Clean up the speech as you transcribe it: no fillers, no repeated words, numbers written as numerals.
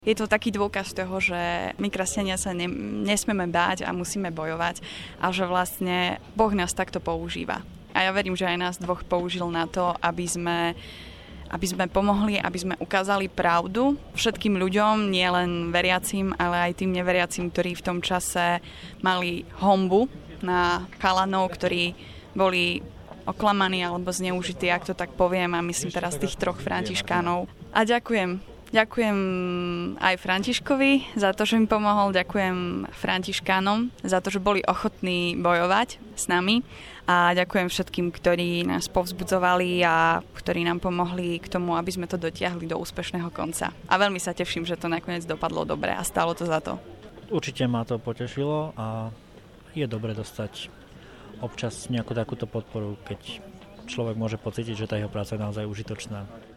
Je to taký dôkaz toho, že my kresťania sa nesmieme báť a musíme bojovať a že vlastne Boh nás takto používa. A ja verím, že aj nás dvoch použil na to, aby sme pomohli, aby sme ukázali pravdu všetkým ľuďom, nielen veriacim, ale aj tým neveriacim, ktorí v tom čase mali honbu na chalanov, ktorí boli oklamaní alebo zneužití, ak to tak poviem, a myslím teraz tých 3 františkánov. A ďakujem aj Františkovi za to, že mi pomohol, ďakujem Františkánom za to, že boli ochotní bojovať s nami a ďakujem všetkým, ktorí nás povzbudzovali a ktorí nám pomohli k tomu, aby sme to dotiahli do úspešného konca. A veľmi sa teším, že to nakoniec dopadlo dobre a stálo to za to. Určite ma to potešilo a je dobre dostať občas nejakú takúto podporu, keď človek môže pocítiť, že tá jeho práca je naozaj užitočná.